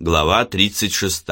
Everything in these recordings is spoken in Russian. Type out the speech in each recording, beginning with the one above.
Глава 36.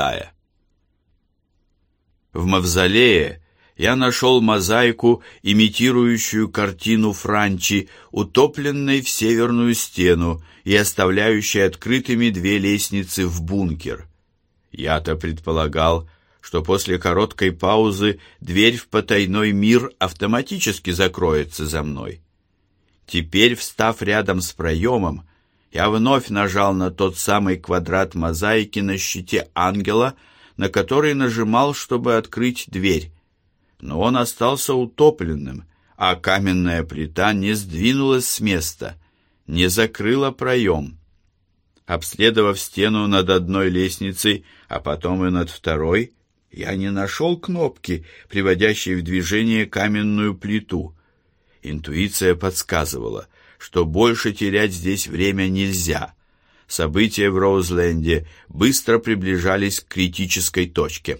В мавзолее я нашел мозаику, имитирующую картину Франчи, утопленной в северную стену и оставляющей открытыми две лестницы в бункер. Я-то предполагал, что после короткой паузы дверь в потайной мир автоматически закроется за мной. Теперь, встав рядом с проемом, я вновь нажал на тот самый квадрат мозаики на щите ангела, на который нажимал, чтобы открыть дверь. Но он остался утопленным, а каменная плита не сдвинулась с места, не закрыла проем. Обследовав стену над одной лестницей, а потом и над второй, я не нашел кнопки, приводящей в движение каменную плиту. Интуиция подсказывала, что больше терять здесь время нельзя. События в Роузленде быстро приближались к критической точке.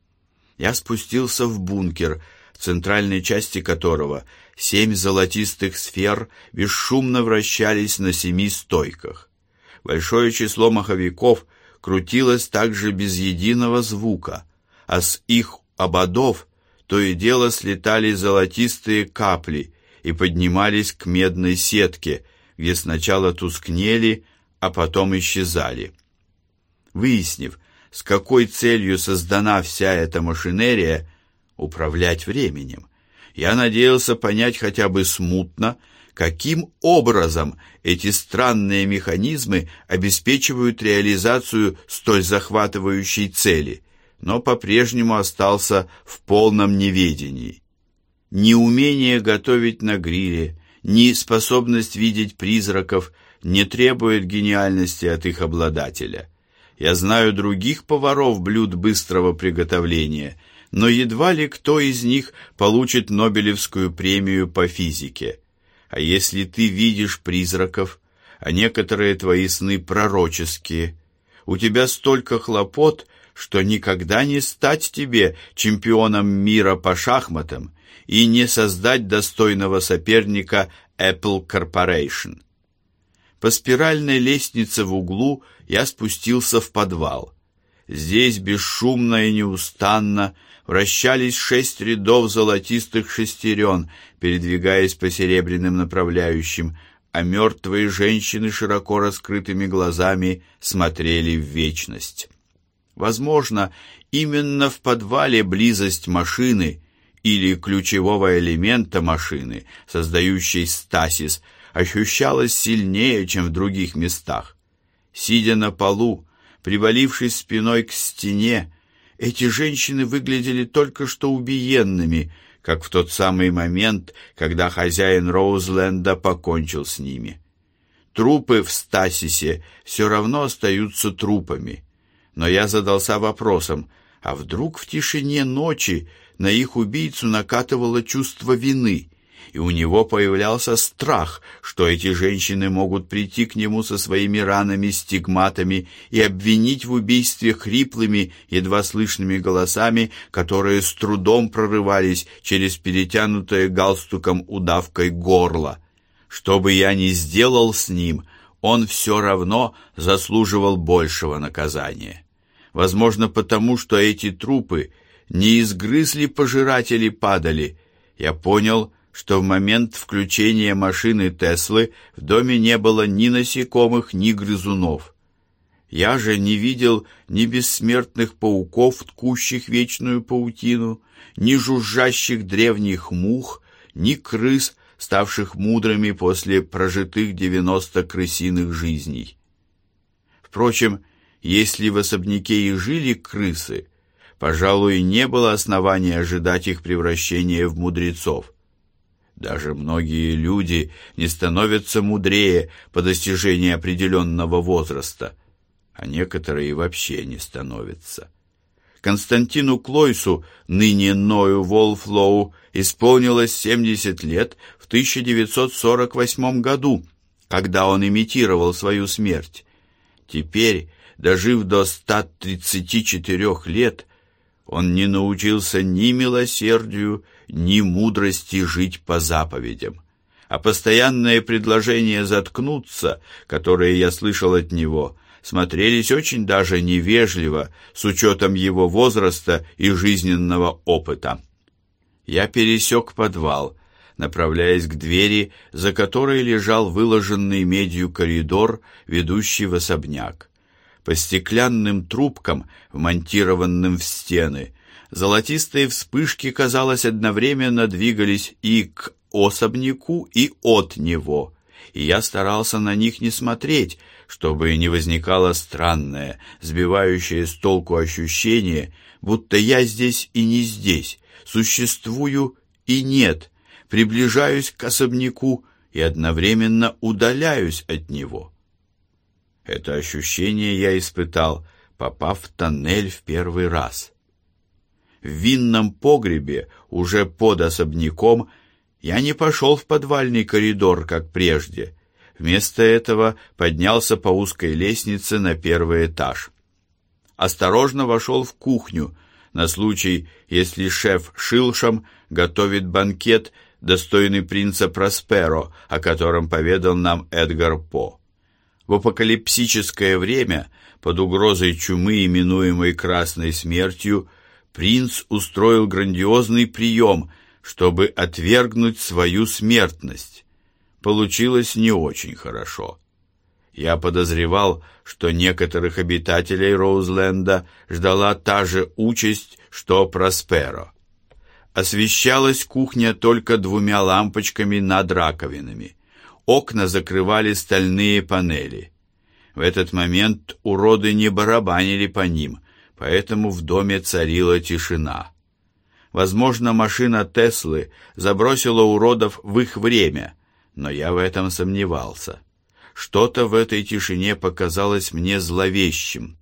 Я спустился в бункер, в центральной части которого 7 золотистых сфер бесшумно вращались на 7 стойках. Большое число маховиков крутилось также без единого звука, а с их ободов то и дело слетали золотистые капли и поднимались к медной сетке, где сначала тускнели, а потом исчезали. Выяснив, с какой целью создана вся эта машинерия — управлять временем, я надеялся понять хотя бы смутно, каким образом эти странные механизмы обеспечивают реализацию столь захватывающей цели, но по-прежнему остался в полном неведении. Ни умение готовить на гриле, ни способность видеть призраков не требует гениальности от их обладателя. Я знаю других поваров блюд быстрого приготовления, но едва ли кто из них получит Нобелевскую премию по физике. А если ты видишь призраков, а некоторые твои сны пророческие, у тебя столько хлопот, что никогда не стать тебе чемпионом мира по шахматам и не создать достойного соперника Apple Corporation. По спиральной лестнице в углу я спустился в подвал. Здесь бесшумно и неустанно вращались 6 рядов золотистых шестерен, передвигаясь по серебряным направляющим, а мертвые женщины широко раскрытыми глазами смотрели в вечность. Возможно, именно в подвале близость машины или ключевого элемента машины, создающей стасис, ощущалась сильнее, чем в других местах. Сидя на полу, привалившись спиной к стене, эти женщины выглядели только что убиенными, как в тот самый момент, когда хозяин Роузленда покончил с ними. Трупы в стасисе все равно остаются трупами. Но я задался вопросом, а вдруг в тишине ночи на их убийцу накатывало чувство вины, и у него появлялся страх, что эти женщины могут прийти к нему со своими ранами, стигматами и обвинить в убийстве хриплыми, едва слышными голосами, которые с трудом прорывались через перетянутое галстуком удавкой горло. Что бы я ни сделал с ним, он все равно заслуживал большего наказания. Возможно, потому что эти трупы не изгрызли пожиратели падали. Я понял, что в момент включения машины Теслы в доме не было ни насекомых, ни грызунов. Я же не видел ни бессмертных пауков, ткущих вечную паутину, ни жужжащих древних мух, ни крыс, ставших мудрыми после прожитых 90 крысиных жизней. Впрочем, если в особняке и жили крысы, пожалуй, не было основания ожидать их превращения в мудрецов. Даже многие люди не становятся мудрее по достижении определенного возраста, а некоторые вообще не становятся. Константину Клойсу, ныне Ною Волфлоу, исполнилось 70 лет в 1948 году, когда он имитировал свою смерть. Теперь, дожив до 134 лет, он не научился ни милосердию, ни мудрости жить по заповедям. А постоянные предложения заткнуться, которые я слышал от него, смотрелись очень даже невежливо с учетом его возраста и жизненного опыта. Я пересек подвал, направляясь к двери, за которой лежал выложенный медью коридор, ведущий в особняк. По стеклянным трубкам, вмонтированным в стены, золотистые вспышки, казалось, одновременно двигались и к особняку, и от него, и я старался на них не смотреть, чтобы не возникало странное, сбивающее с толку ощущение, будто я здесь и не здесь, существую и нет, приближаюсь к особняку и одновременно удаляюсь от него. Это ощущение я испытал, попав в тоннель в первый раз. В винном погребе, уже под особняком, я не пошел в подвальный коридор, как прежде. Вместо этого поднялся по узкой лестнице на первый этаж. Осторожно вошел в кухню, на случай, если шеф Шилшам готовит банкет, достойный принца Просперо, о котором поведал нам Эдгар По. В апокалипсическое время, под угрозой чумы, именуемой Красной Смертью, принц устроил грандиозный прием, чтобы отвергнуть свою смертность. Получилось не очень хорошо. Я подозревал, что некоторых обитателей Роузленда ждала та же участь, что Просперо. Освещалась кухня только 2 лампочками над раковинами. Окна закрывали стальные панели. В этот момент уроды не барабанили по ним, поэтому в доме царила тишина. Возможно, машина Теслы забросила уродов в их время, но я в этом сомневался. Что-то в этой тишине показалось мне зловещим.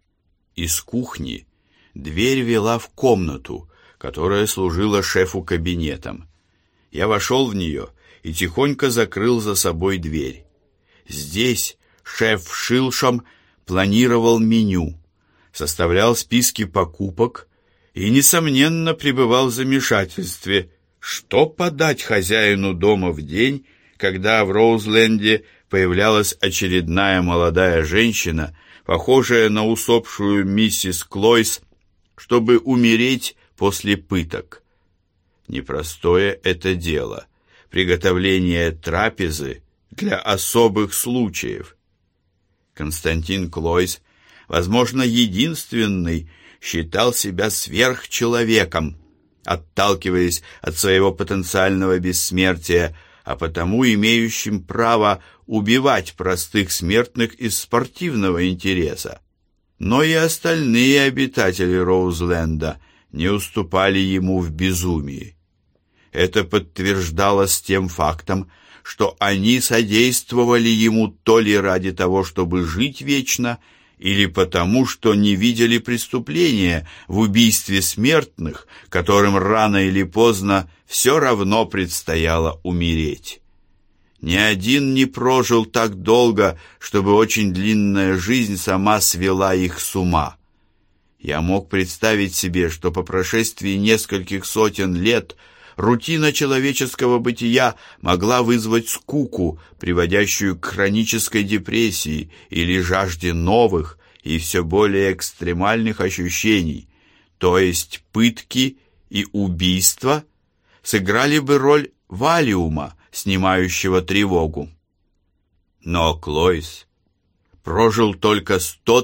Из кухни дверь вела в комнату, которая служила шефу кабинетом. Я вошел в нее и тихонько закрыл за собой дверь. Здесь шеф Шилшам планировал меню, составлял списки покупок и, несомненно, пребывал в замешательстве, что подать хозяину дома в день, когда в Роузленде появлялась очередная молодая женщина, похожая на усопшую миссис Клойс, чтобы умереть после пыток. Непростое это дело — приготовление трапезы для особых случаев. Константин Клойс, возможно, единственный, считал себя сверхчеловеком, отталкиваясь от своего потенциального бессмертия, а потому имеющим право убивать простых смертных из спортивного интереса. Но и остальные обитатели Роузленда не уступали ему в безумии. Это подтверждалось тем фактом, что они содействовали ему то ли ради того, чтобы жить вечно, или потому, что не видели преступления в убийстве смертных, которым рано или поздно все равно предстояло умереть. Ни один не прожил так долго, чтобы очень длинная жизнь сама свела их с ума. Я мог представить себе, что по прошествии нескольких сотен лет рутина человеческого бытия могла вызвать скуку, приводящую к хронической депрессии или жажде новых и все более экстремальных ощущений, то есть пытки и убийства сыграли бы роль валиума, снимающего тревогу. Но Клойс прожил только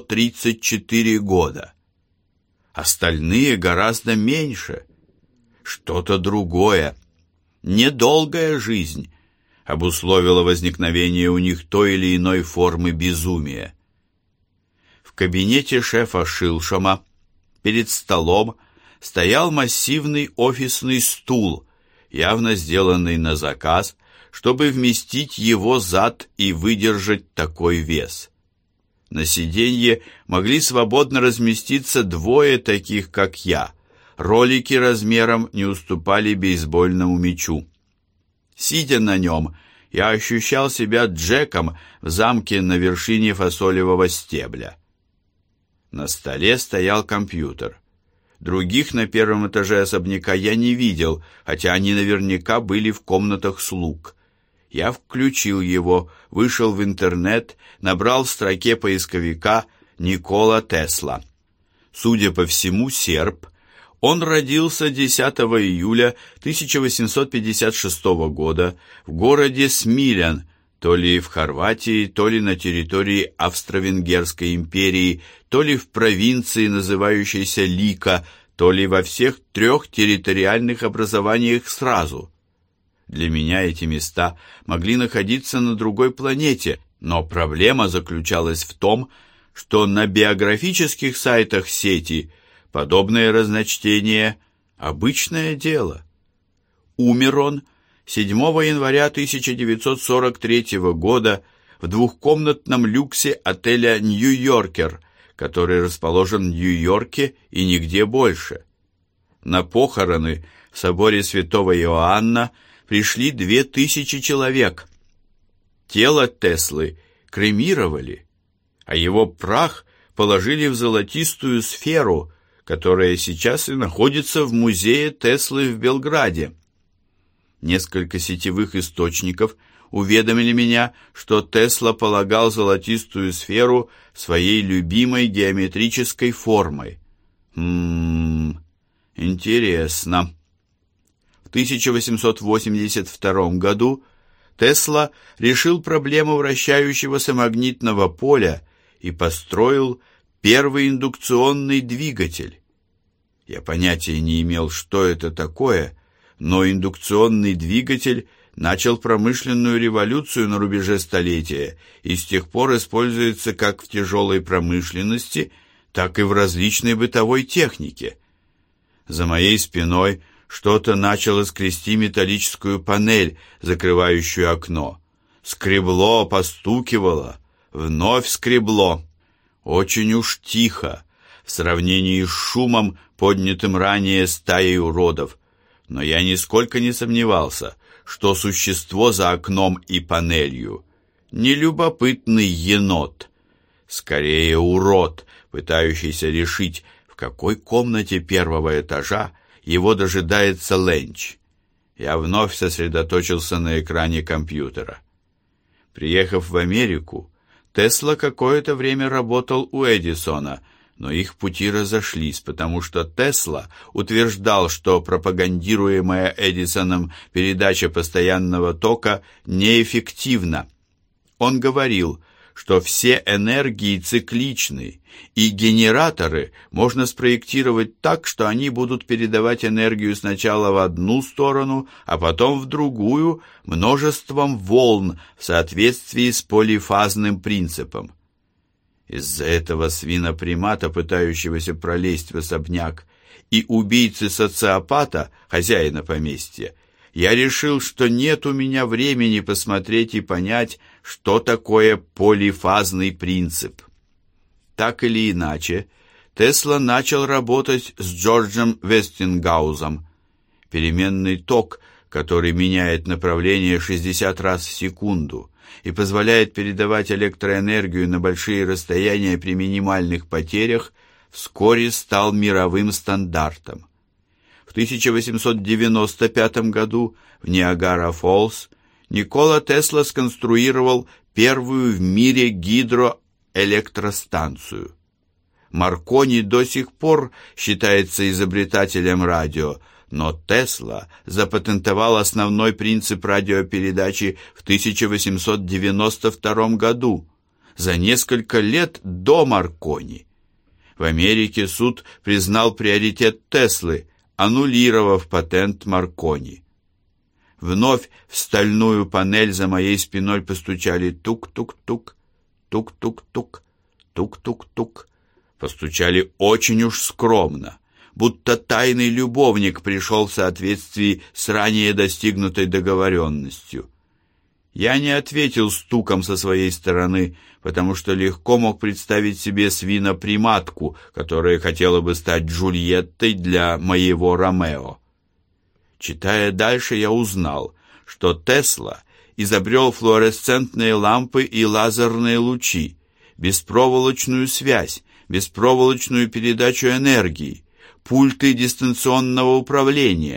134 года. Остальные гораздо меньше. Что-то другое, недолгая жизнь, обусловило возникновение у них той или иной формы безумия. В кабинете шефа Шилшама перед столом стоял массивный офисный стул, явно сделанный на заказ, чтобы вместить его зад и выдержать такой вес. На сиденье могли свободно разместиться 2 таких, как я. Ролики размером не уступали бейсбольному мячу. Сидя на нем, я ощущал себя Джеком в замке на вершине фасолевого стебля. На столе стоял компьютер. Других на первом этаже особняка я не видел, хотя они наверняка были в комнатах слуг. Я включил его, вышел в интернет, набрал в строке поисковика «Никола Тесла». Судя по всему, серб. Он родился 10 июля 1856 года в городе Смилян, то ли в Хорватии, то ли на территории Австро-Венгерской империи, то ли в провинции, называющейся Лика, то ли во всех 3 территориальных образованиях сразу. Для меня эти места могли находиться на другой планете, но проблема заключалась в том, что на биографических сайтах сети подобное разночтение – обычное дело. Умер он 7 января 1943 года в двухкомнатном люксе отеля «Нью-Йоркер», который расположен в Нью-Йорке и нигде больше. На похороны в соборе святого Иоанна пришли 2000 человек. Тело Теслы кремировали, а его прах положили в золотистую сферу, которая сейчас и находится в музее Теслы в Белграде. Несколько сетевых источников уведомили меня, что Тесла полагал золотистую сферу своей любимой геометрической формой. Интересно. В 1882 году Тесла решил проблему вращающегося магнитного поля и построил первый индукционный двигатель. Я понятия не имел, что это такое, но индукционный двигатель начал промышленную революцию на рубеже столетия и с тех пор используется как в тяжелой промышленности, так и в различной бытовой технике. За моей спиной что-то начало скрести металлическую панель, закрывающую окно. Скребло, постукивало, вновь скребло. Очень уж тихо, в сравнении с шумом, поднятым ранее стаей уродов. Но я нисколько не сомневался, что существо за окном и панелью не любопытный енот, скорее урод, пытающийся решить, в какой комнате первого этажа его дожидается ленч. Я вновь сосредоточился на экране компьютера. Приехав в Америку, Тесла какое-то время работал у Эдисона, но их пути разошлись, потому что Тесла утверждал, что пропагандируемая Эдисоном передача постоянного тока неэффективна. Он говорил, что все энергии цикличны, и генераторы можно спроектировать так, что они будут передавать энергию сначала в одну сторону, а потом в другую, множеством волн в соответствии с полифазным принципом. Из-за этого свинопримата, пытающегося пролезть в особняк, и убийцы-социопата, хозяина поместья, я решил, что нет у меня времени посмотреть и понять, что такое полифазный принцип. Так или иначе, Тесла начал работать с Джорджем Вестингаузом. Переменный ток, который меняет направление 60 раз в секунду и позволяет передавать электроэнергию на большие расстояния при минимальных потерях, вскоре стал мировым стандартом. В 1895 году в Ниагара-Фоллс Никола Тесла сконструировал первую в мире гидроэлектростанцию. Маркони до сих пор считается изобретателем радио, но Тесла запатентовал основной принцип радиопередачи в 1892 году, за несколько лет до Маркони. В Америке суд признал приоритет Теслы, аннулировав патент Маркони. Вновь в стальную панель за моей спиной постучали тук-тук-тук, тук-тук-тук, тук-тук-тук. Постучали очень уж скромно, будто тайный любовник пришел в соответствии с ранее достигнутой договоренностью. Я не ответил стуком со своей стороны, потому что легко мог представить себе свиноприматку, которая хотела бы стать Джульеттой для моего Ромео. Читая дальше, я узнал, что Тесла изобрел флуоресцентные лампы и лазерные лучи, беспроволочную связь, беспроволочную передачу энергии, пульты дистанционного управления.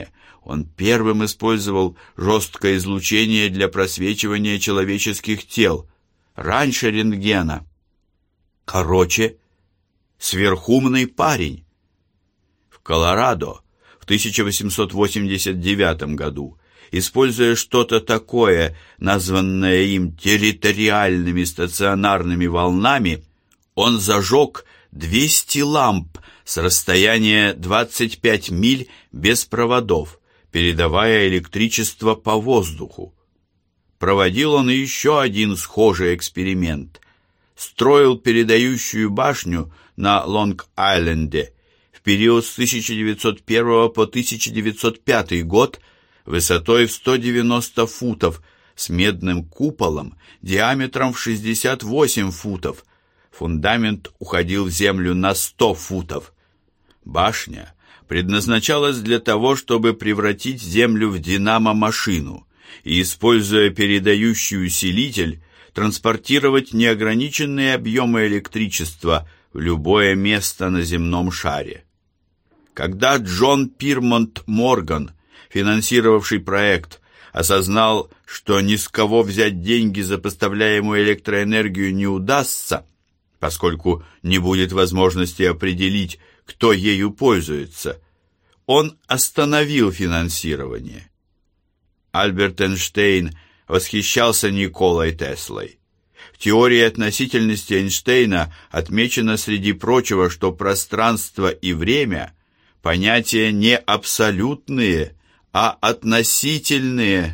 Он первым использовал жесткое излучение для просвечивания человеческих тел, раньше рентгена. Короче, сверхумный парень. В Колорадо в 1889 году, используя что-то такое, названное им территориальными стационарными волнами, он зажег 200 ламп с расстояния 25 миль без проводов, передавая электричество по воздуху. Проводил он еще один схожий эксперимент. Строил передающую башню на Лонг-Айленде в период с 1901 по 1905 год высотой в 190 футов с медным куполом диаметром в 68 футов. Фундамент уходил в землю на 100 футов. Башня предназначалась для того, чтобы превратить Землю в динамо-машину и, используя передающий усилитель, транспортировать неограниченные объемы электричества в любое место на земном шаре. Когда Джон Пирмонт Морган, финансировавший проект, осознал, что ни с кого взять деньги за поставляемую электроэнергию не удастся, поскольку не будет возможности определить, кто ею пользуется, он остановил финансирование. Альберт Эйнштейн восхищался Николой Теслой. В теории относительности Эйнштейна отмечено среди прочего, что пространство и время – понятия не абсолютные, а относительные.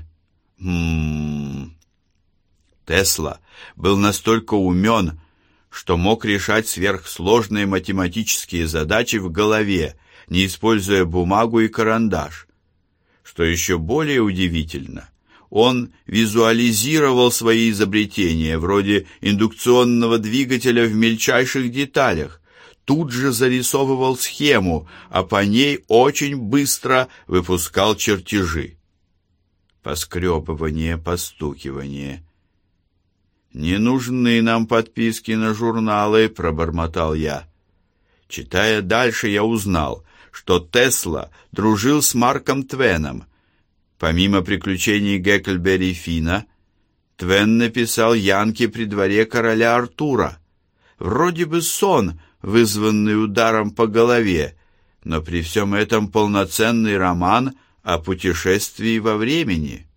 Тесла был настолько умен, что мог решать сверхсложные математические задачи в голове, не используя бумагу и карандаш. Что еще более удивительно, он визуализировал свои изобретения, вроде индукционного двигателя, в мельчайших деталях, тут же зарисовывал схему, а по ней очень быстро выпускал чертежи. Поскребывание, постукивание. «Не нужны нам подписки на журналы», — пробормотал я. Читая дальше, я узнал, что Тесла дружил с Марком Твеном. Помимо приключений Гекльберри Финна, Твен написал «Янки при дворе короля Артура». Вроде бы сон, вызванный ударом по голове, но при всем этом полноценный роман о путешествии во времени.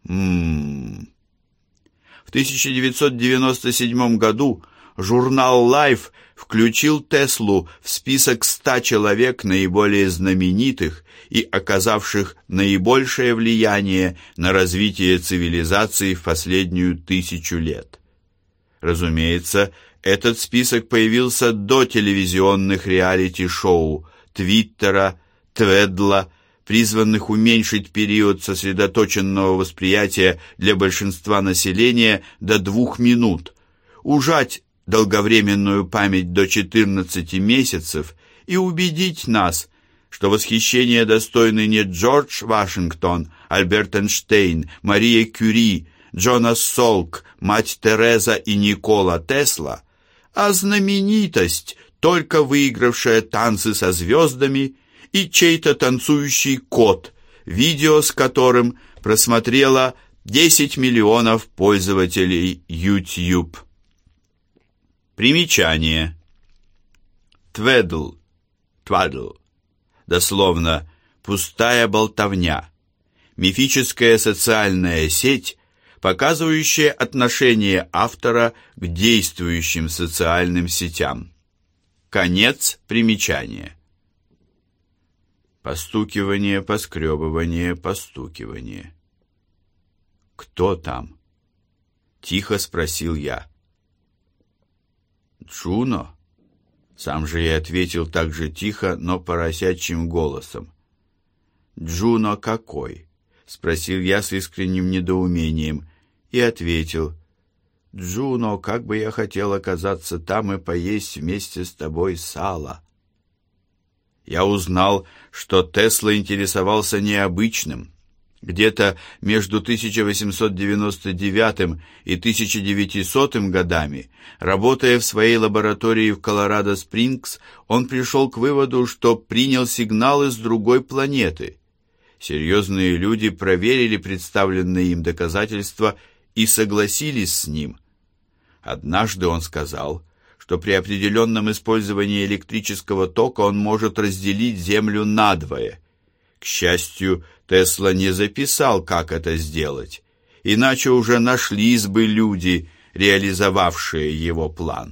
В 1997 году журнал Life включил Теслу в список 100 человек наиболее знаменитых и оказавших наибольшее влияние на развитие цивилизации в последнюю 1000 лет. Разумеется, этот список появился до телевизионных реалити-шоу, Твиттера, Тведла, призванных уменьшить период сосредоточенного восприятия для большинства населения до 2 минут, ужать долговременную память до 14 месяцев и убедить нас, что восхищение достойны не Джордж Вашингтон, Альберт Эйнштейн, Мария Кюри, Джонас Солк, мать Тереза и Никола Тесла, а знаменитость, только выигравшая танцы со звездами, и чей-то танцующий кот, видео с которым просмотрело 10 миллионов пользователей YouTube. Примечание. Тведл, дословно «пустая болтовня», мифическая социальная сеть, показывающая отношение автора к действующим социальным сетям. Конец примечания. Постукивание, поскребывание, постукивание. «Кто там?» — тихо спросил я. «Джуно?» Сам же я ответил так же тихо, но поросячьим голосом. «Джуно какой?» — спросил я с искренним недоумением и ответил. «Джуно, как бы я хотел оказаться там и поесть вместе с тобой сало». Я узнал, что Тесла интересовался необычным. Где-то между 1899 и 1900 годами, работая в своей лаборатории в Колорадо-Спрингс, он пришел к выводу, что принял сигналы с другой планеты. Серьезные люди проверили представленные им доказательства и согласились с ним. Однажды он сказал, что при определенном использовании электрического тока он может разделить Землю надвое. К счастью, Тесла не записал, как это сделать, иначе уже нашлись бы люди, реализовавшие его план.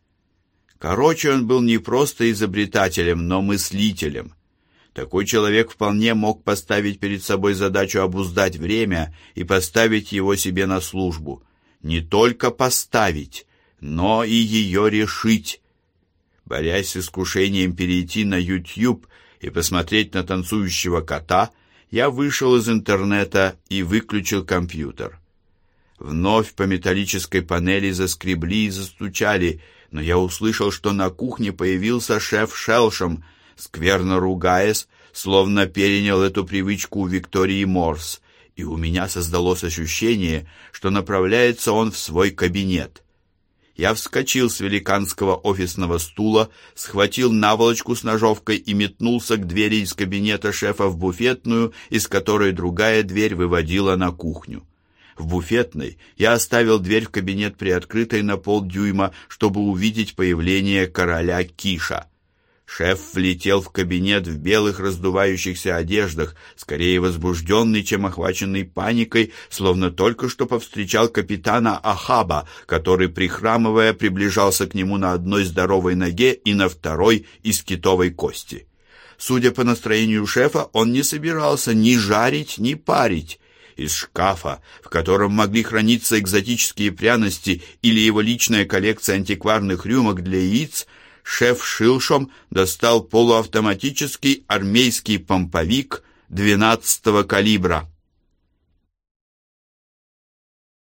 Короче, он был не просто изобретателем, но мыслителем. Такой человек вполне мог поставить перед собой задачу обуздать время и поставить его себе на службу. Не только поставить, но и ее решить. Борясь с искушением перейти на YouTube и посмотреть на танцующего кота, я вышел из интернета и выключил компьютер. Вновь по металлической панели заскребли и застучали, но я услышал, что на кухне появился шеф Шелшем, скверно ругаясь, словно перенял эту привычку у Виктории Морс, и у меня создалось ощущение, что направляется он в свой кабинет. Я вскочил с великанского офисного стула, схватил наволочку с ножовкой и метнулся к двери из кабинета шефа в буфетную, из которой другая дверь выводила на кухню. В буфетной я оставил дверь в кабинет приоткрытой на полдюйма, чтобы увидеть появление короля Киша. Шеф влетел в кабинет в белых раздувающихся одеждах, скорее возбужденный, чем охваченный паникой, словно только что повстречал капитана Ахаба, который, прихрамывая, приближался к нему на одной здоровой ноге и на второй из китовой кости. Судя по настроению шефа, он не собирался ни жарить, ни парить. Из шкафа, в котором могли храниться экзотические пряности или его личная коллекция антикварных рюмок для яиц, шеф Шилшом достал полуавтоматический армейский помповик 12-го калибра.